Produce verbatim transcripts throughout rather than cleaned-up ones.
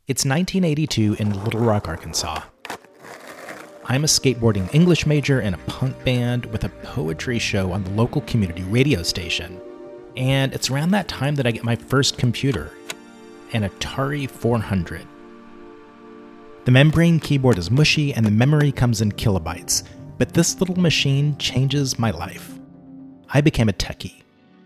It's nineteen eighty-two in Little Rock, Arkansas. I'm a skateboarding English major in a punk band with a poetry show on the local community radio station. And it's around that time that I get my first computer, an Atari four hundred. The membrane keyboard is mushy and the memory comes in kilobytes, but this little machine changes my life. I became a techie.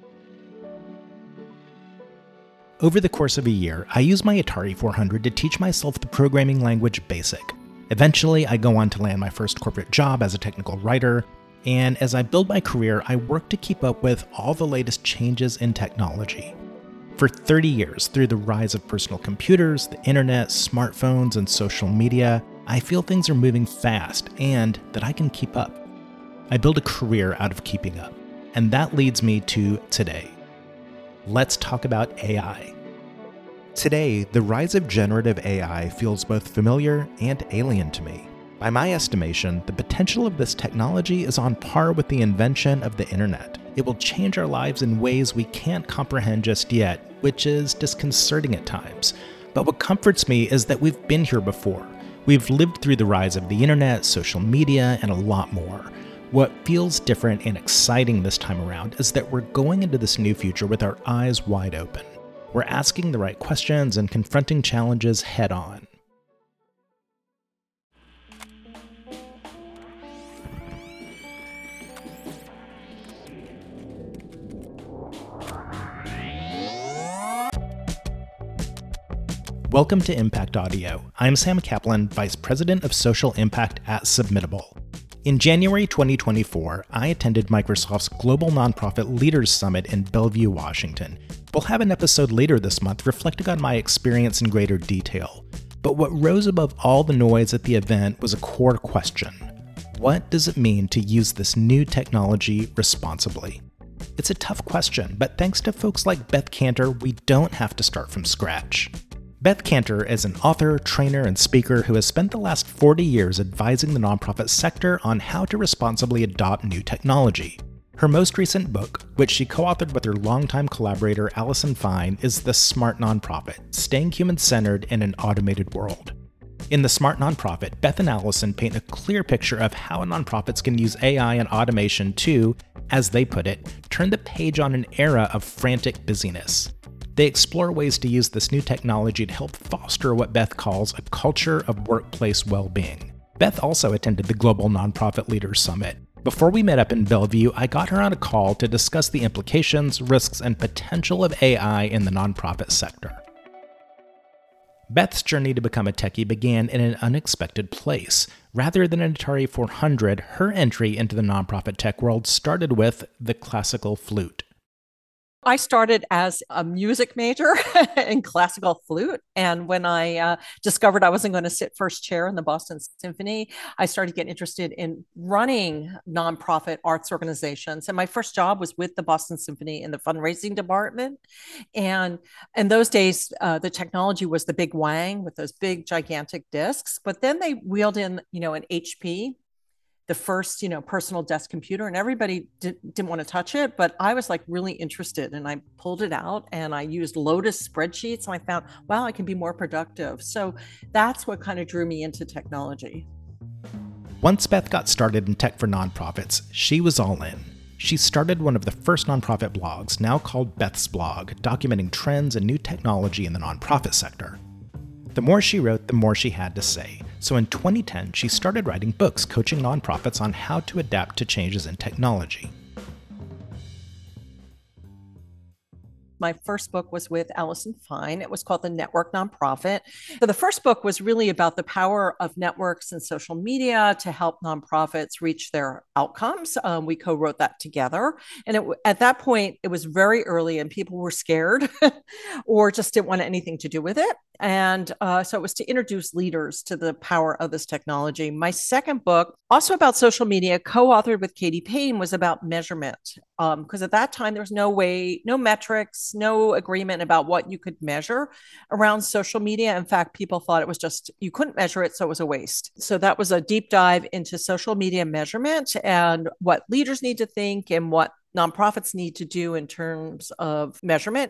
Over the course of a year, I used my Atari four hundred to teach myself the programming language BASIC. Eventually, I go on to land my first corporate job as a technical writer, and as I build my career, I work to keep up with all the latest changes in technology. For thirty years, through the rise of personal computers, the internet, smartphones, and social media, I feel things are moving fast and that I can keep up. I build a career out of keeping up, and that leads me to today. Let's talk about A I. Today, the rise of generative A I feels both familiar and alien to me. By my estimation, the potential of this technology is on par with the invention of the internet. It will change our lives in ways we can't comprehend just yet, which is disconcerting at times. But what comforts me is that we've been here before. We've lived through the rise of the internet, social media, and a lot more. What feels different and exciting this time around is that we're going into this new future with our eyes wide open. We're asking the right questions and confronting challenges head on. Welcome to Impact Audio. I'm Sam Kaplan, Vice President of Social Impact at Submittable. In January twenty twenty-four, I attended Microsoft's Global Nonprofit Leaders Summit in Bellevue, Washington. We'll have an episode later this month reflecting on my experience in greater detail. But what rose above all the noise at the event was a core question. What does it mean to use this new technology responsibly? It's a tough question, but thanks to folks like Beth Kanter, we don't have to start from scratch. Beth Kanter is an author, trainer, and speaker who has spent the last forty years advising the nonprofit sector on how to responsibly adopt new technology. Her most recent book, which she co-authored with her longtime collaborator Allison Fine, is The Smart Nonprofit: Staying Human-Centered in an Automated World. In The Smart Nonprofit, Beth and Allison paint a clear picture of how nonprofits can use A I and automation to, as they put it, turn the page on an era of frantic busyness. They explore ways to use this new technology to help foster what Beth calls a culture of workplace well-being. Beth also attended the Global Nonprofit Leaders Summit. Before we met up in Bellevue, I got her on a call to discuss the implications, risks, and potential of A I in the nonprofit sector. Beth's journey to become a techie began in an unexpected place. Rather than an Atari four hundred, her entry into the nonprofit tech world started with the classical flute. I started as a music major in classical flute. And when I uh, discovered I wasn't going to sit first chair in the Boston Symphony, I started getting interested in running nonprofit arts organizations. And my first job was with the Boston Symphony in the fundraising department. And in those days, uh, the technology was the big Wang with those big, gigantic discs. But then they wheeled in, you know, an H P, the first, you know, personal desk computer, and everybody did, didn't want to touch it, but I was like really interested, and I pulled it out and I used Lotus spreadsheets, and I found, wow, I can be more productive. So that's what kind of drew me into technology. Once Beth got started in tech for nonprofits, she was all in. She started one of the first nonprofit blogs, now called Beth's Blog, documenting trends and new technology in the nonprofit sector. The more she wrote, the more she had to say. So in twenty ten, she started writing books coaching nonprofits on how to adapt to changes in technology. My first book was with Allison Fine. It was called The Network Nonprofit. So the first book was really about the power of networks and social media to help nonprofits reach their outcomes. Um, we co-wrote that together. And it, at that point, it was very early and people were scared or just didn't want anything to do with it. And uh, so it was to introduce leaders to the power of this technology. My second book, also about social media, co-authored with Katie Payne, was about measurement. Because um, at that time, there was no way, no metrics, no agreement about what you could measure around social media. In fact, people thought it was just, you couldn't measure it, so it was a waste. So that was a deep dive into social media measurement and what leaders need to think and what nonprofits need to do in terms of measurement.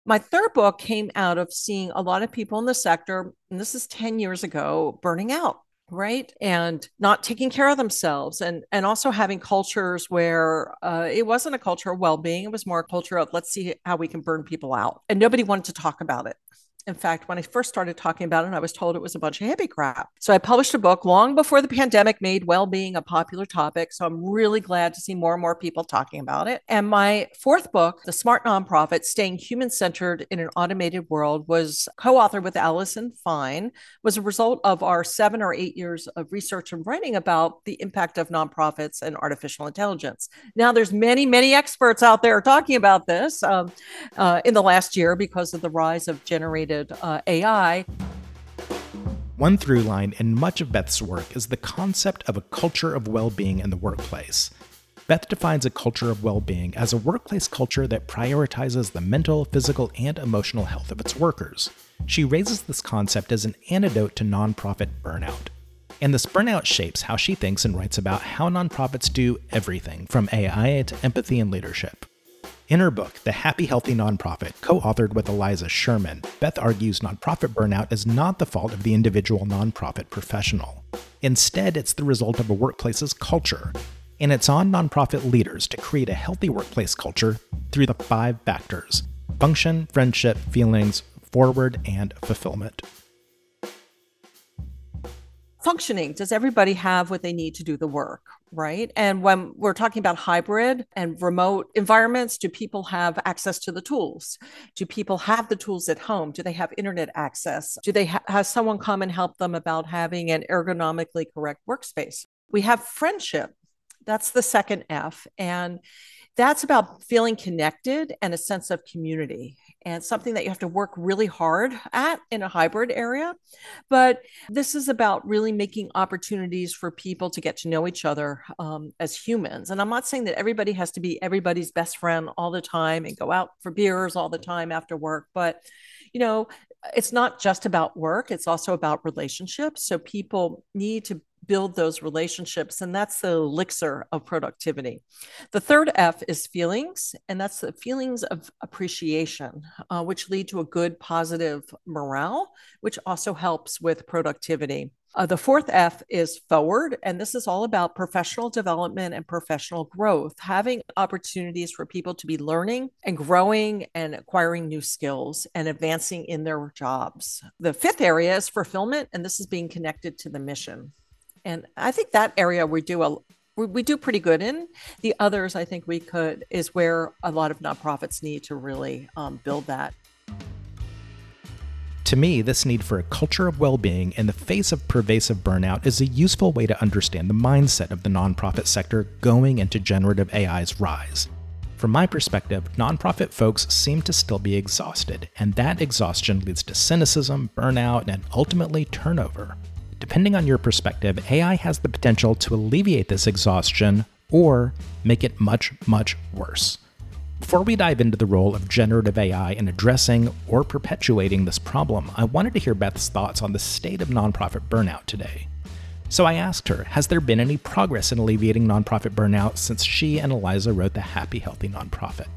My third book came out of seeing a lot of people in the sector, and this is ten years ago, burning out, right? And not taking care of themselves, and and also having cultures where uh, it wasn't a culture of well-being. It was more a culture of let's see how we can burn people out. And nobody wanted to talk about it. In fact, when I first started talking about it, I was told it was a bunch of hippie crap. So I published a book long before the pandemic made well-being a popular topic. So I'm really glad to see more and more people talking about it. And my fourth book, The Smart Nonprofit, Staying Human-Centered in an Automated World, was co-authored with Allison Fine, was a result of our seven or eight years of research and writing about the impact of nonprofits and artificial intelligence. Now, there's many, many experts out there talking about this um, uh, in the last year because of the rise of generated Uh, A I. One through line in much of Beth's work is the concept of a culture of well-being in the workplace. Beth defines a culture of well-being as a workplace culture that prioritizes the mental, physical, and emotional health of its workers. She raises this concept as an antidote to nonprofit burnout. And this burnout shapes how she thinks and writes about how nonprofits do everything from A I to empathy and leadership. In her book, The Happy Healthy Nonprofit, co-authored with Eliza Sherman, Beth argues nonprofit burnout is not the fault of the individual nonprofit professional. Instead, it's the result of a workplace's culture, and it's on nonprofit leaders to create a healthy workplace culture through the five factors: function, friendship, feelings, forward, and fulfillment. Functioning. Does everybody have what they need to do the work, right? And when we're talking about hybrid and remote environments, do people have access to the tools? Do people have the tools at home? Do they have internet access? Do they ha- have someone come and help them about having an ergonomically correct workspace? We have friendship. That's the second F. And that's about feeling connected and a sense of community, and something that you have to work really hard at in a hybrid area. But this is about really making opportunities for people to get to know each other um, as humans. And I'm not saying that everybody has to be everybody's best friend all the time and go out for beers all the time after work. But, you know, it's not just about work. It's also about relationships. So people need to build those relationships, and that's the elixir of productivity. The third F is feelings, and that's the feelings of appreciation, uh, which lead to a good positive morale, which also helps with productivity. Uh, the fourth F is forward, and this is all about professional development and professional growth, having opportunities for people to be learning and growing and acquiring new skills and advancing in their jobs. The fifth area is fulfillment, and this is being connected to the mission. And I think that area we do a we, we do pretty good in. The others, I think we could, is where a lot of nonprofits need to really um, build that. To me, this need for a culture of well-being in the face of pervasive burnout is a useful way to understand the mindset of the nonprofit sector going into generative A I's rise. From my perspective, nonprofit folks seem to still be exhausted, and that exhaustion leads to cynicism, burnout, and ultimately turnover. Depending on your perspective, A I has the potential to alleviate this exhaustion or make it much, much worse. Before we dive into the role of generative A I in addressing or perpetuating this problem, I wanted to hear Beth's thoughts on the state of nonprofit burnout today. So I asked her, has there been any progress in alleviating nonprofit burnout since she and Eliza wrote The Happy Healthy Nonprofit?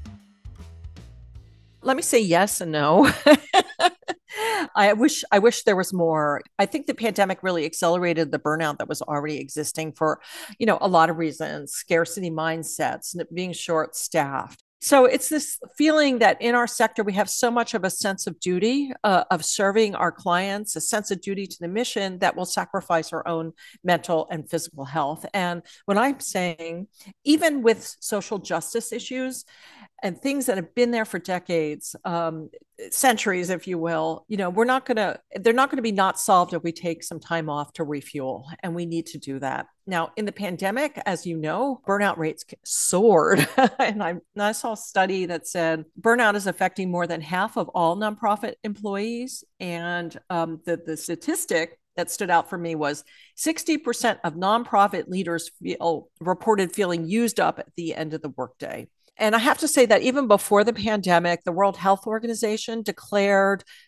Let me say yes and no. I wish I wish there was more. I think the pandemic really accelerated the burnout that was already existing for, you know, a lot of reasons: scarcity mindsets, being short-staffed. So it's this feeling that in our sector, we have so much of a sense of duty uh, of serving our clients, a sense of duty to the mission that will sacrifice our own mental and physical health. And when I'm saying, even with social justice issues and things that have been there for decades, um, centuries, if you will, you know, we're not going to, they're not going to be not solved if we take some time off to refuel. And we need to do that. Now, in the pandemic, as you know, burnout rates soared. and, I, and I saw a study that said burnout is affecting more than half of all nonprofit employees. And um, the, the statistic that stood out for me was sixty percent of nonprofit leaders feel reported feeling used up at the end of the workday. And I have to say that even before the pandemic, the World Health Organization declared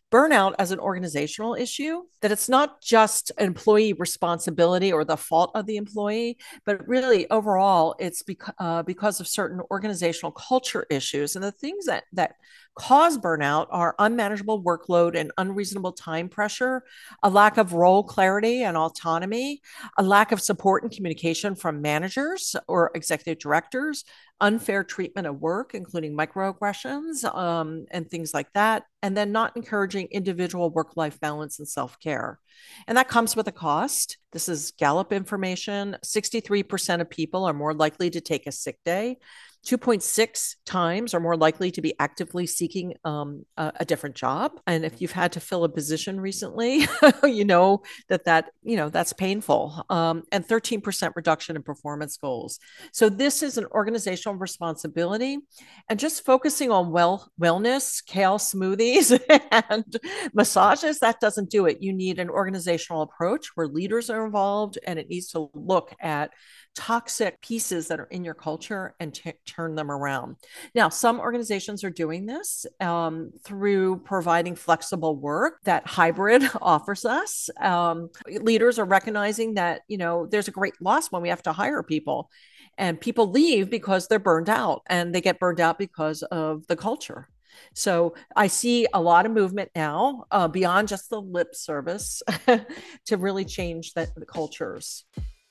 burnout as an organizational issue, that it's not just employee responsibility or the fault of the employee, but really overall it's beca- uh, because of certain organizational culture issues. And the things that, that cause burnout are unmanageable workload and unreasonable time pressure, a lack of role clarity and autonomy, a lack of support and communication from managers or executive directors, unfair treatment of work, including microaggressions um, and things like that, and then not encouraging individual work-life balance and self-care. And that comes with a cost. This is Gallup information. sixty-three percent of people are more likely to take a sick day. two point six times are more likely to be actively seeking um, a, a different job. And if you've had to fill a position recently, you know that that, you know, that's painful. Um, and thirteen percent reduction in performance goals. So this is an organizational responsibility. And just focusing on well wellness, kale smoothies, and massages, that doesn't do it. You need an organizational approach where leaders are involved, and it needs to look at toxic pieces that are in your culture and t- turn them around. Now, some organizations are doing this um, through providing flexible work that hybrid offers us. Um, leaders are recognizing that, you know, there's a great loss when we have to hire people, and people leave because they're burned out, and they get burned out because of the culture. So I see a lot of movement now uh, beyond just the lip service to really change the, the cultures.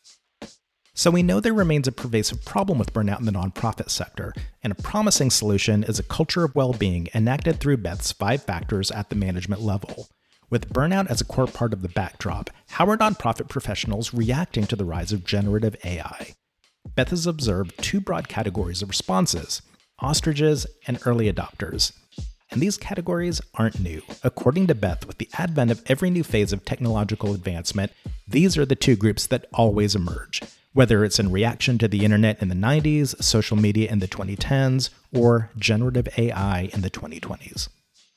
So we know there remains a pervasive problem with burnout in the nonprofit sector, and a promising solution is a culture of well-being enacted through Beth's five factors at the management level. With burnout as a core part of the backdrop, how are nonprofit professionals reacting to the rise of generative A I? Beth has observed two broad categories of responses: ostriches and early adopters. And these categories aren't new. According to Beth, with the advent of every new phase of technological advancement, these are the two groups that always emerge. Whether it's in reaction to the internet in the nineties, social media in the twenty tens, or generative A I in the twenty twenties.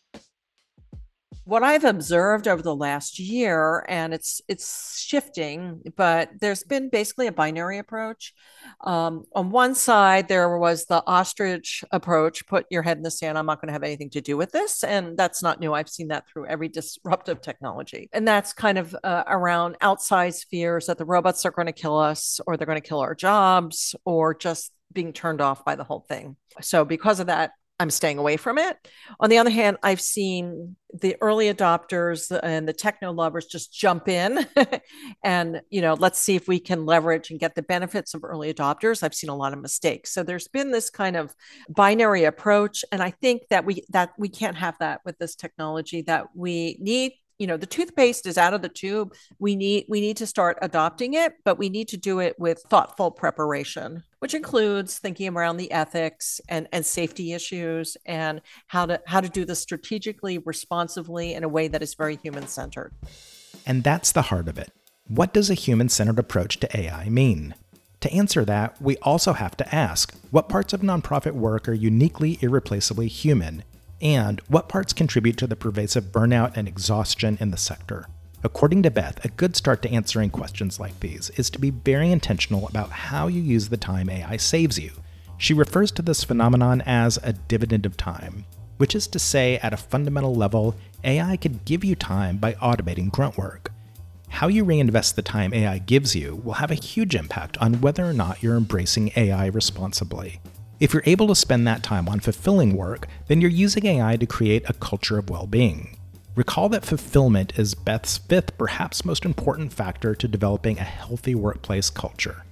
What I've observed over the last year, and it's it's shifting, but there's been basically a binary approach. Um, on one side, there was the ostrich approach: put your head in the sand. I'm not going to have anything to do with this, and that's not new. I've seen that through every disruptive technology, and that's kind of uh, around outsized fears that the robots are going to kill us, or they're going to kill our jobs, or just being turned off by the whole thing. So because of that, I'm staying away from it. On the other hand, I've seen the early adopters and the techno lovers just jump in and, you know, let's see if we can leverage and get the benefits of early adopters. I've seen a lot of mistakes. So there's been this kind of binary approach. And I think that we that we can't have that with this technology, that we need, you know, the toothpaste is out of the tube. We need we need to start adopting it, but we need to do it with thoughtful preparation, which includes thinking around the ethics and, and safety issues, and how to how to do this strategically, responsively, in a way that is very human-centered. And that's the heart of it. What does a human-centered approach to A I mean? To answer that, we also have to ask, what parts of nonprofit work are uniquely, irreplaceably human? And what parts contribute to the pervasive burnout and exhaustion in the sector? According to Beth, a good start to answering questions like these is to be very intentional about how you use the time A I saves you. She refers to this phenomenon as a dividend of time, which is to say, at a fundamental level, A I could give you time by automating grunt work. How you reinvest the time A I gives you will have a huge impact on whether or not you're embracing A I responsibly. If you're able to spend that time on fulfilling work, then you're using A I to create a culture of well-being. Recall that fulfillment is Beth's fifth, perhaps most important factor to developing a healthy workplace culture.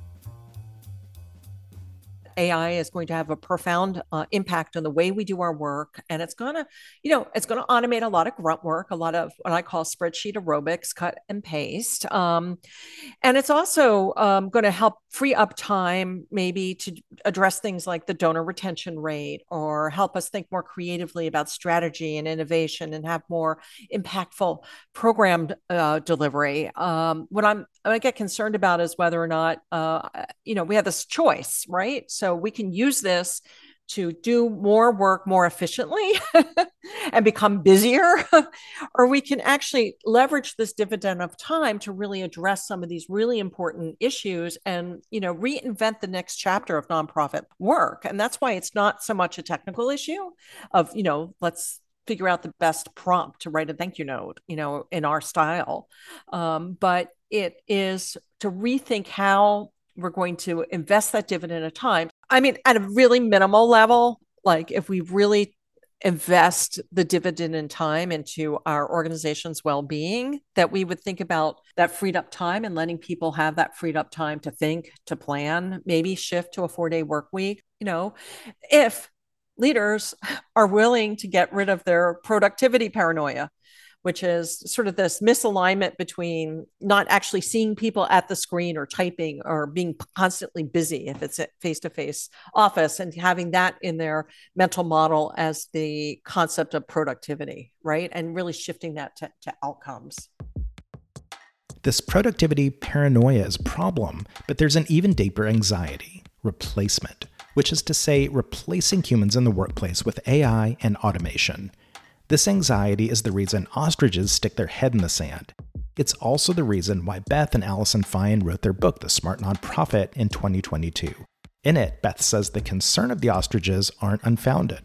A I is going to have a profound uh, impact on the way we do our work. And it's going to, you know, it's going to automate a lot of grunt work, a lot of what I call spreadsheet aerobics, cut and paste. Um, and it's also um, going to help free up time, maybe to address things like the donor retention rate, or help us think more creatively about strategy and innovation, and have more impactful program uh, delivery. Um, what I'm I get concerned about is whether or not, uh, you know, we have this choice, right? So we can use this to do more work more efficiently and become busier, or we can actually leverage this dividend of time to really address some of these really important issues and, you know, reinvent the next chapter of nonprofit work. And that's why it's not so much a technical issue of, you know, let's figure out the best prompt to write a thank you note, you know, in our style. Um, but it is to rethink how we're going to invest that dividend of time. I mean, at a really minimal level, like if we really invest the dividend in time into our organization's well-being, that we would think about that freed up time and letting people have that freed up time to think, to plan, maybe shift to a four-day work week. You know, if leaders are willing to get rid of their productivity paranoia, which is sort of this misalignment between not actually seeing people at the screen or typing or being constantly busy if it's a face-to-face office, and having that in their mental model as the concept of productivity, right? And really shifting that to, to outcomes. This productivity paranoia is a problem, but there's an even deeper anxiety, replacement, which is to say replacing humans in the workplace with A I and automation. This anxiety is the reason ostriches stick their head in the sand. It's also the reason why Beth and Allison Fine wrote their book, The Smart Nonprofit, in twenty twenty-two. In it, Beth says the concern of the ostriches aren't unfounded.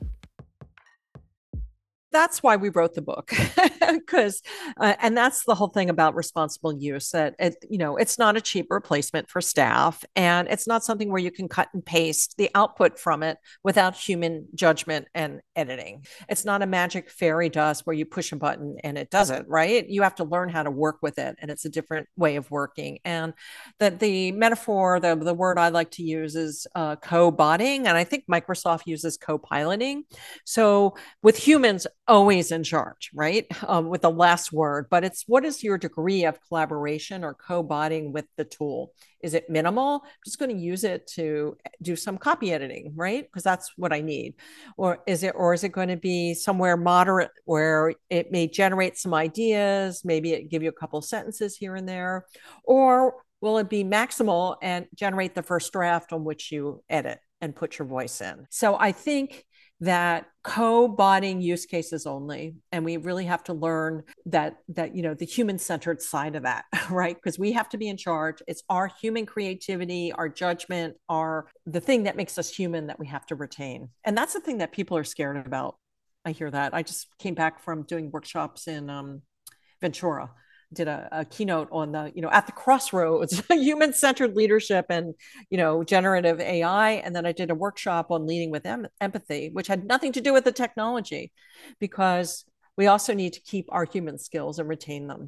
That's why we wrote the book, because, uh, and that's the whole thing about responsible use. That it, you know, it's not a cheap replacement for staff, and it's not something where you can cut and paste the output from it without human judgment and editing. It's not a magic fairy dust where you push a button and it does it, right? You have to learn how to work with it, and it's a different way of working. And that the metaphor, the the word I like to use is uh, co-botting, and I think Microsoft uses co-piloting. So with humans always in charge, right? Um, with the last word, but it's what is your degree of collaboration or co-botting with the tool? Is it minimal? I'm just going to use it to do some copy editing, right? Because that's what I need. Or is it, or is it going to be somewhere moderate where it may generate some ideas, maybe it give you a couple of sentences here and there, or will it be maximal and generate the first draft on which you edit and put your voice in? So I think that co-botting use cases only, and we really have to learn that that you know the human-centered side of that, right? Because we have to be in charge. It's our human creativity, our judgment, our the thing that makes us human that we have to retain, and that's the thing that people are scared about. I hear that. I just came back from doing workshops in um, Ventura. Did a, a keynote on the, you know, at the crossroads, human-centered leadership and, you know, generative A I. And then I did a workshop on leading with em- empathy, which had nothing to do with the technology, because we also need to keep our human skills and retain them.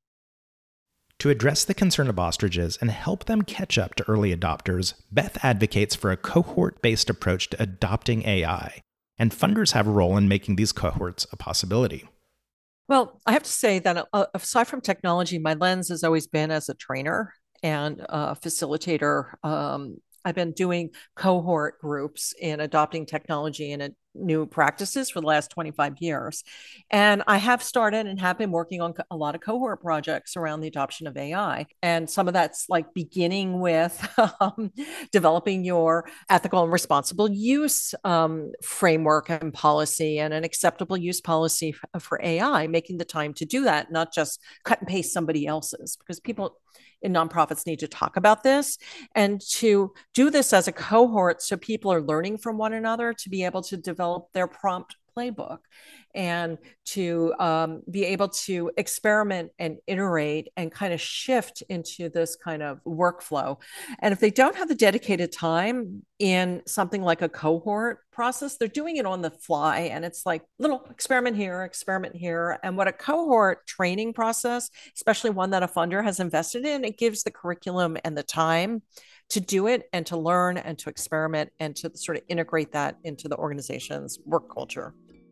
To address the concern of ostriches and help them catch up to early adopters, Beth advocates for a cohort-based approach to adopting A I, and funders have a role in making these cohorts a possibility. Well, I have to say that uh, aside from technology, my lens has always been as a trainer and a facilitator. Um, I've been doing cohort groups in adopting technology and new practices for the last twenty-five years. And I have started and have been working on a lot of cohort projects around the adoption of A I. And some of that's like beginning with um, developing your ethical and responsible use um, framework and policy and an acceptable use policy f- for A I, making the time to do that, not just cut and paste somebody else's, because people in nonprofits need to talk about this and to do this as a cohort so people are learning from one another to be able to develop their prompt playbook and to um, be able to experiment and iterate and kind of shift into this kind of workflow. And if they don't have the dedicated time in something like a cohort process, they're doing it on the fly. And it's like little experiment here, experiment here. And what a cohort training process, especially one that a funder has invested in, it gives the curriculum and the time to do it and to learn and to experiment and to sort of integrate that into the organization's work culture.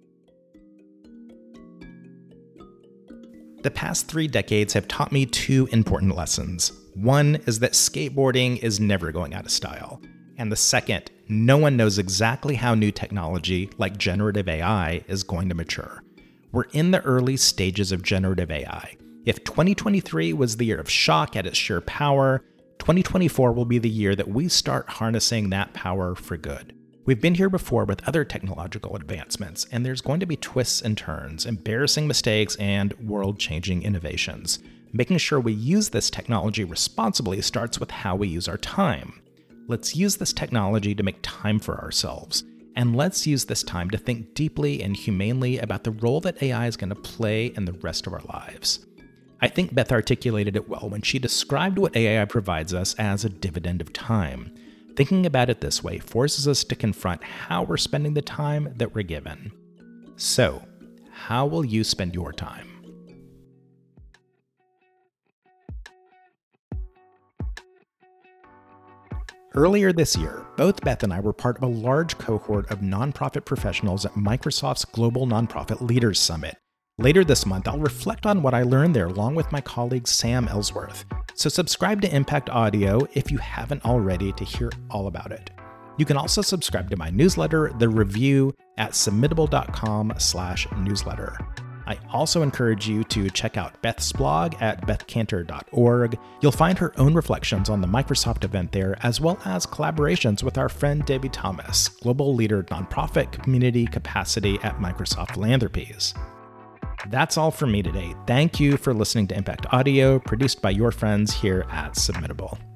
The past three decades have taught me two important lessons. One is that skateboarding is never going out of style. And the second, no one knows exactly how new technology, like generative A I, is going to mature. We're in the early stages of generative A I. If twenty twenty-three was the year of shock at its sheer power, twenty twenty-four will be the year that we start harnessing that power for good. We've been here before with other technological advancements, and there's going to be twists and turns, embarrassing mistakes, and world-changing innovations. Making sure we use this technology responsibly starts with how we use our time. Let's use this technology to make time for ourselves. And let's use this time to think deeply and humanely about the role that A I is going to play in the rest of our lives. I think Beth articulated it well when she described what A I provides us as a dividend of time. Thinking about it this way forces us to confront how we're spending the time that we're given. So, how will you spend your time? Earlier this year, both Beth and I were part of a large cohort of nonprofit professionals at Microsoft's Global Nonprofit Leaders Summit. Later this month, I'll reflect on what I learned there along with my colleague Sam Ellsworth. So subscribe to Impact Audio if you haven't already to hear all about it. You can also subscribe to my newsletter, The Review, at submittable.com slash newsletter. I also encourage you to check out Beth's blog at beth cantor dot org. You'll find her own reflections on the Microsoft event there, as well as collaborations with our friend Debbie Thomas, Global Leader Nonprofit Community Capacity at Microsoft Philanthropies. That's all from me today. Thank you for listening to Impact Audio, produced by your friends here at Submittable.